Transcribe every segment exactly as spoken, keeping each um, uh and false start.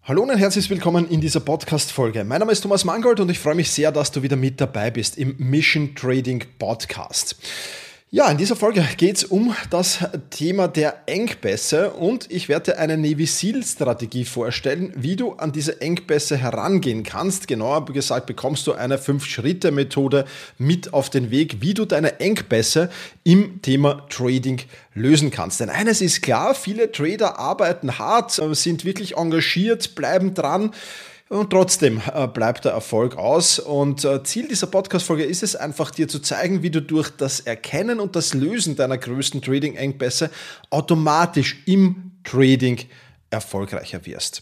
Hallo und herzlich willkommen in dieser Podcast-Folge. Mein Name ist Thomas Mangold und ich freue mich sehr, dass du wieder mit dabei bist im Mission Trading Podcast. Ja, in dieser Folge geht es um das Thema der Engpässe und ich werde eine Navy Seal-Strategie vorstellen, wie du an diese Engpässe herangehen kannst. Genauer gesagt bekommst du eine fünf Schritte Methode mit auf den Weg, wie du deine Engpässe im Thema Trading lösen kannst. Denn eines ist klar, viele Trader arbeiten hart, sind wirklich engagiert, bleiben dran. Und trotzdem äh, bleibt der Erfolg aus und äh, Ziel dieser Podcast-Folge ist es einfach, dir zu zeigen, wie du durch das Erkennen und das Lösen deiner größten Trading-Engpässe automatisch im Trading erfolgreicher wirst.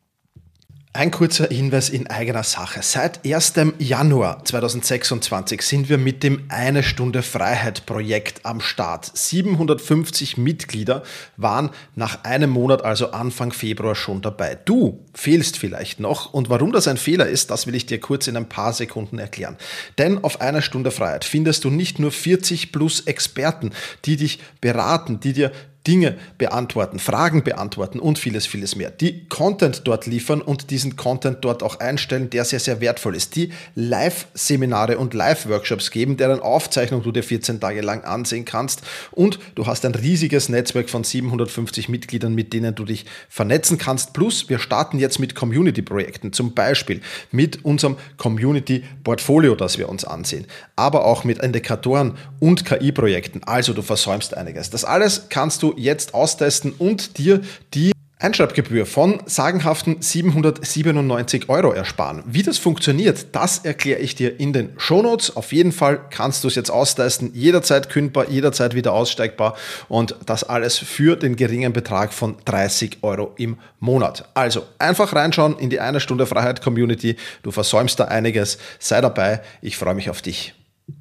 Ein kurzer Hinweis in eigener Sache. Seit ersten Januar zweitausendsechsundzwanzig sind wir mit dem Eine Stunde Freiheit Projekt am Start. siebenhundertfünfzig Mitglieder waren nach einem Monat, also Anfang Februar, schon dabei. Du fehlst vielleicht noch und warum das ein Fehler ist, das will ich dir kurz in ein paar Sekunden erklären. Denn auf Eine Stunde Freiheit findest du nicht nur vierzig plus Experten, die dich beraten, die dir Dinge beantworten, Fragen beantworten und vieles, vieles mehr. Die Content dort liefern und diesen Content dort auch einstellen, der sehr, sehr wertvoll ist. Die Live-Seminare und Live-Workshops geben, deren Aufzeichnung du dir vierzehn Tage lang ansehen kannst. Und du hast ein riesiges Netzwerk von siebenhundertfünfzig Mitgliedern, mit denen du dich vernetzen kannst. Plus, wir starten jetzt mit Community-Projekten, zum Beispiel mit unserem Community-Portfolio, das wir uns ansehen, aber auch mit Indikatoren und K I-Projekten. Also du versäumst einiges. Das alles kannst du jetzt austesten und dir die Einschreibgebühr von sagenhaften siebenhundertsiebenundneunzig Euro ersparen. Wie das funktioniert, das erkläre ich dir in den Shownotes. Auf jeden Fall kannst du es jetzt austesten, jederzeit kündbar, jederzeit wieder aussteigbar und das alles für den geringen Betrag von dreißig Euro im Monat. Also einfach reinschauen in die Eine Stunde Freiheit Community. Du versäumst da einiges. Sei dabei. Ich freue mich auf dich.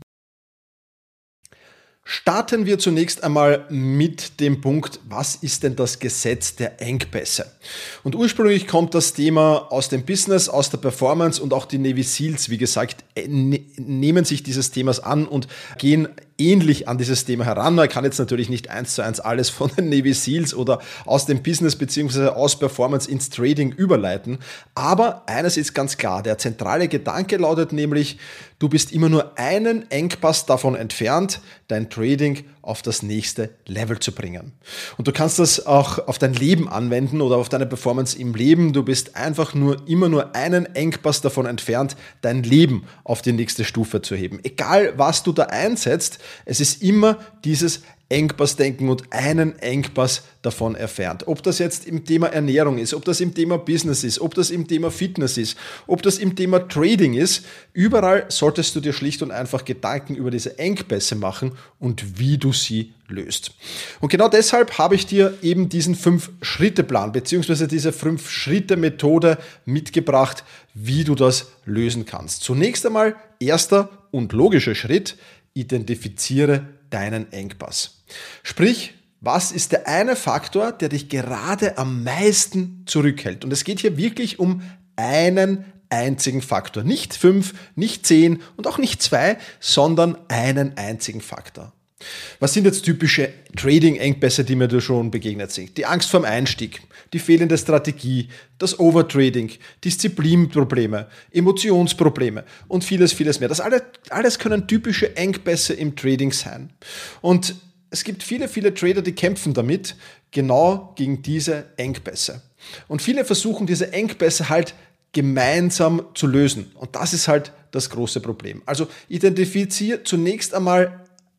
Starten wir zunächst einmal mit dem Punkt, was ist denn das Gesetz der Engpässe? Und ursprünglich kommt das Thema aus dem Business, aus der Performance und auch die Navy Seals, wie gesagt, ne- nehmen sich dieses Themas an und gehen ähnlich an dieses Thema heran. Man kann jetzt natürlich nicht eins zu eins alles von den Navy Seals oder aus dem Business bzw. aus Performance ins Trading überleiten. Aber eines ist ganz klar, der zentrale Gedanke lautet nämlich, du bist immer nur einen Engpass davon entfernt, dein Trading auf das nächste Level zu bringen. Und du kannst das auch auf dein Leben anwenden oder auf deine Performance im Leben. Du bist einfach nur immer nur einen Engpass davon entfernt, dein Leben auf die nächste Stufe zu heben. Egal, was du da einsetzt, es ist immer dieses Engpassdenken und einen Engpass davon entfernt. Ob das jetzt im Thema Ernährung ist, ob das im Thema Business ist, ob das im Thema Fitness ist, ob das im Thema Trading ist, überall solltest du dir schlicht und einfach Gedanken über diese Engpässe machen und wie du sie löst. Und genau deshalb habe ich dir eben diesen Fünf-Schritte-Plan bzw. diese Fünf-Schritte-Methode mitgebracht, wie du das lösen kannst. Zunächst einmal erster und logischer Schritt: Identifiziere deinen Engpass. Sprich, was ist der eine Faktor, der dich gerade am meisten zurückhält? Und es geht hier wirklich um einen einzigen Faktor. Nicht fünf, nicht zehn und auch nicht zwei, sondern einen einzigen Faktor. Was sind jetzt typische Trading-Engpässe, die mir da schon begegnet sind? Die Angst vorm Einstieg, die fehlende Strategie, das Overtrading, Disziplinprobleme, Emotionsprobleme und vieles, vieles mehr. Das alles, alles können typische Engpässe im Trading sein. Und es gibt viele, viele Trader, die kämpfen damit, genau gegen diese Engpässe. Und viele versuchen diese Engpässe halt gemeinsam zu lösen. Und das ist halt das große Problem. Also identifiziere zunächst einmal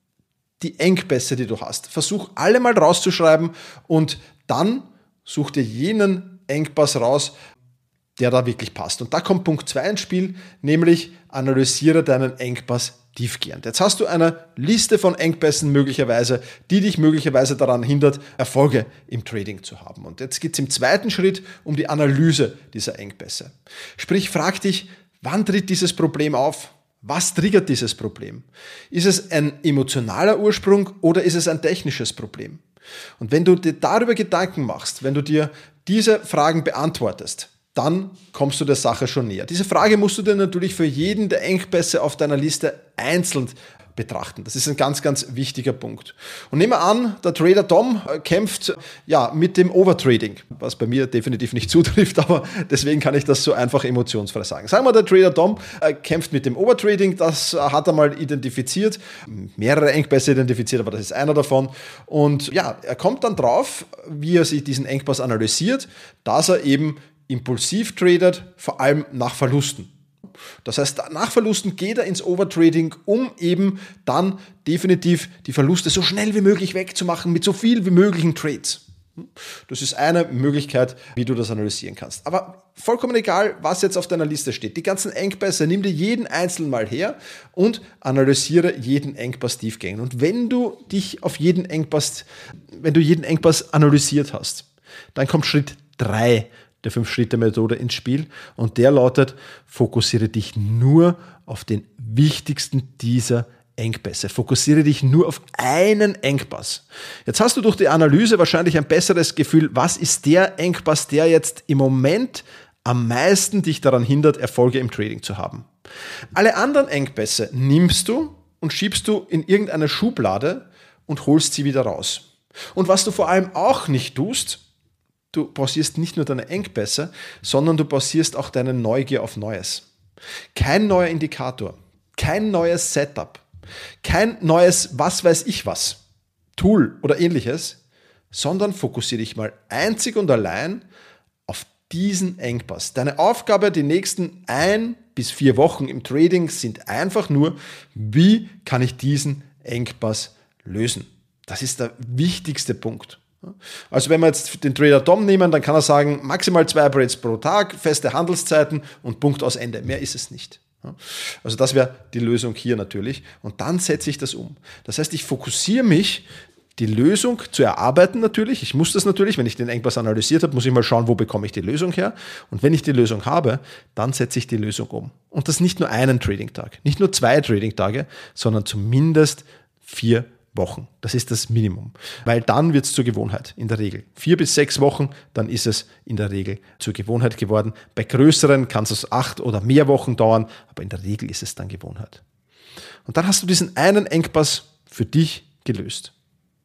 die Engpässe, die du hast. Versuch alle mal rauszuschreiben und dann such dir jenen Engpass raus, der da wirklich passt. Und da kommt Punkt zwei ins Spiel, nämlich analysiere deinen Engpass tiefgehend. Jetzt hast du eine Liste von Engpässen möglicherweise, die dich möglicherweise daran hindert, Erfolge im Trading zu haben. Und jetzt geht es im zweiten Schritt um die Analyse dieser Engpässe. Sprich, frag dich, wann tritt dieses Problem auf? Was triggert dieses Problem? Ist es ein emotionaler Ursprung oder ist es ein technisches Problem? Und wenn du dir darüber Gedanken machst, wenn du dir diese Fragen beantwortest, dann kommst du der Sache schon näher. Diese Frage musst du dir natürlich für jeden der Engpässe auf deiner Liste einzeln betrachten. Das ist ein ganz, ganz wichtiger Punkt. Und nehmen wir an, der Trader Tom kämpft ja mit dem Overtrading, was bei mir definitiv nicht zutrifft, aber deswegen kann ich das so einfach emotionsfrei sagen. Sagen wir, der Trader Tom kämpft mit dem Overtrading, das hat er mal identifiziert, mehrere Engpässe identifiziert, aber das ist einer davon. Und ja, er kommt dann drauf, wie er sich diesen Engpass analysiert, dass er eben impulsiv tradet, vor allem nach Verlusten. Das heißt, nach Verlusten geht er ins Overtrading, um eben dann definitiv die Verluste so schnell wie möglich wegzumachen mit so viel wie möglichen Trades. Das ist eine Möglichkeit, wie du das analysieren kannst. Aber vollkommen egal, was jetzt auf deiner Liste steht. Die ganzen Engpässe, nimm dir jeden einzelnen mal her und analysiere jeden Engpass tiefgehend. Und wenn du dich auf jeden Engpass, wenn du jeden Engpass analysiert hast, dann kommt Schritt drei der Fünf-Schritte-Methode ins Spiel und der lautet, fokussiere dich nur auf den wichtigsten dieser Engpässe. Fokussiere dich nur auf einen Engpass. Jetzt hast du durch die Analyse wahrscheinlich ein besseres Gefühl, was ist der Engpass, der jetzt im Moment am meisten dich daran hindert, Erfolge im Trading zu haben. Alle anderen Engpässe nimmst du und schiebst du in irgendeine Schublade und holst sie wieder raus. Und was du vor allem auch nicht tust, du pausierst nicht nur deine Engpässe, sondern du pausierst auch deine Neugier auf Neues. Kein neuer Indikator, kein neues Setup, kein neues was weiß ich was, Tool oder ähnliches, sondern fokussiere dich mal einzig und allein auf diesen Engpass. Deine Aufgabe die nächsten ein bis vier Wochen im Trading sind einfach nur, wie kann ich diesen Engpass lösen? Das ist der wichtigste Punkt. Also wenn wir jetzt den Trader Tom nehmen, dann kann er sagen, maximal zwei Trades pro Tag, feste Handelszeiten und Punkt aus Ende. Mehr ist es nicht. Also das wäre die Lösung hier natürlich. Und dann setze ich das um. Das heißt, ich fokussiere mich, die Lösung zu erarbeiten natürlich. Ich muss das natürlich, wenn ich den Engpass analysiert habe, muss ich mal schauen, wo bekomme ich die Lösung her. Und wenn ich die Lösung habe, dann setze ich die Lösung um. Und das nicht nur einen Trading-Tag, nicht nur zwei Trading-Tage, sondern zumindest vier Wochen. Das ist das Minimum. Weil dann wird es zur Gewohnheit, in der Regel. Vier bis sechs Wochen, dann ist es in der Regel zur Gewohnheit geworden. Bei größeren kann es acht oder mehr Wochen dauern, aber in der Regel ist es dann Gewohnheit. Und dann hast du diesen einen Engpass für dich gelöst.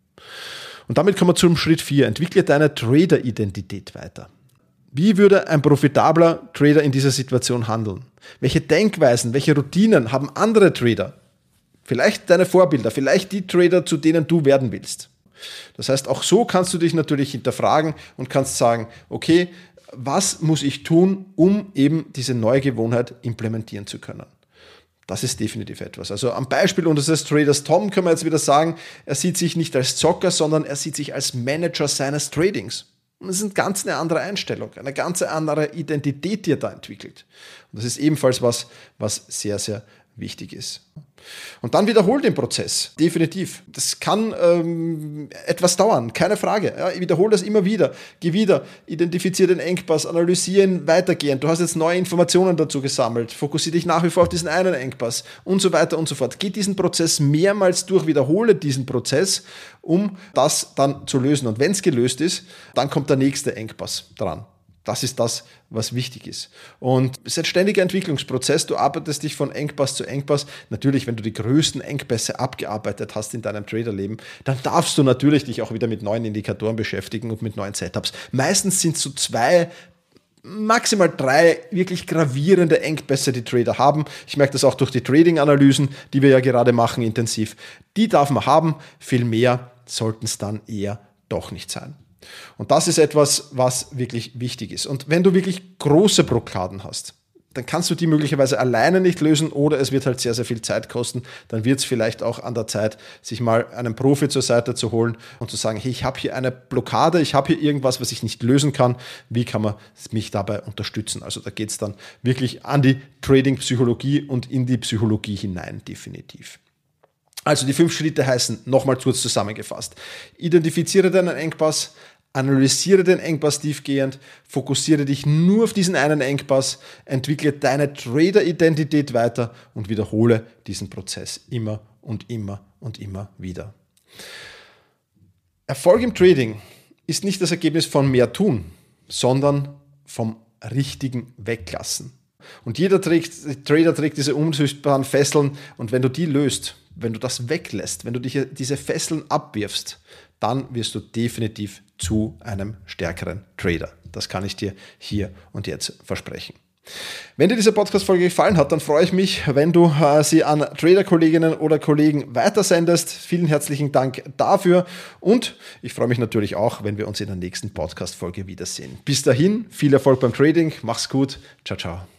Und damit kommen wir zum Schritt vier. Entwickle deine Trader-Identität weiter. Wie würde ein profitabler Trader in dieser Situation handeln? Welche Denkweisen, welche Routinen haben andere Trader? Vielleicht deine Vorbilder, vielleicht die Trader, zu denen du werden willst. Das heißt, auch so kannst du dich natürlich hinterfragen und kannst sagen, okay, was muss ich tun, um eben diese neue Gewohnheit implementieren zu können? Das ist definitiv etwas. Also am Beispiel unseres Traders Tom können wir jetzt wieder sagen, er sieht sich nicht als Zocker, sondern er sieht sich als Manager seines Tradings. Und das ist eine ganz eine andere Einstellung, eine ganz andere Identität, die er da entwickelt. Und das ist ebenfalls was, was sehr, sehr wichtig ist. Und dann wiederhol den Prozess, definitiv. Das kann ähm, etwas dauern, keine Frage. Ja, ich wiederhole das immer wieder. Geh wieder, identifiziere den Engpass, analysiere ihn weitergehend. Du hast jetzt neue Informationen dazu gesammelt. Fokussiere dich nach wie vor auf diesen einen Engpass und so weiter und so fort. Geh diesen Prozess mehrmals durch, wiederhole diesen Prozess, um das dann zu lösen. Und wenn es gelöst ist, dann kommt der nächste Engpass dran. Das ist das, was wichtig ist. Und es ist ein ständiger Entwicklungsprozess. Du arbeitest dich von Engpass zu Engpass. Natürlich, wenn du die größten Engpässe abgearbeitet hast in deinem Traderleben, dann darfst du natürlich dich auch wieder mit neuen Indikatoren beschäftigen und mit neuen Setups. Meistens sind es so zwei, maximal drei wirklich gravierende Engpässe, die Trader haben. Ich merke das auch durch die Trading-Analysen, die wir ja gerade machen, intensiv. Die darf man haben. Viel mehr sollten es dann eher doch nicht sein. Und das ist etwas, was wirklich wichtig ist. Und wenn du wirklich große Blockaden hast, dann kannst du die möglicherweise alleine nicht lösen oder es wird halt sehr, sehr viel Zeit kosten. Dann wird es vielleicht auch an der Zeit, sich mal einen Profi zur Seite zu holen und zu sagen, hey, ich habe hier eine Blockade, ich habe hier irgendwas, was ich nicht lösen kann. Wie kann man mich dabei unterstützen? Also da geht es dann wirklich an die Trading-Psychologie und in die Psychologie hinein, definitiv. Also die fünf Schritte heißen, nochmal kurz zusammengefasst, identifiziere deinen Engpass, analysiere den Engpass tiefgehend, fokussiere dich nur auf diesen einen Engpass, entwickle deine Trader-Identität weiter und wiederhole diesen Prozess immer und immer und immer wieder. Erfolg im Trading ist nicht das Ergebnis von mehr tun, sondern vom richtigen Weglassen. Und jeder trägt, Trader trägt diese unsichtbaren Fesseln und wenn du die löst, wenn du das weglässt, wenn du dich diese Fesseln abwirfst, dann wirst du definitiv zu einem stärkeren Trader. Das kann ich dir hier und jetzt versprechen. Wenn dir diese Podcast-Folge gefallen hat, dann freue ich mich, wenn du äh, sie an Trader-Kolleginnen oder Kollegen weitersendest. Vielen herzlichen Dank dafür und ich freue mich natürlich auch, wenn wir uns in der nächsten Podcast-Folge wiedersehen. Bis dahin, viel Erfolg beim Trading, mach's gut, ciao, ciao.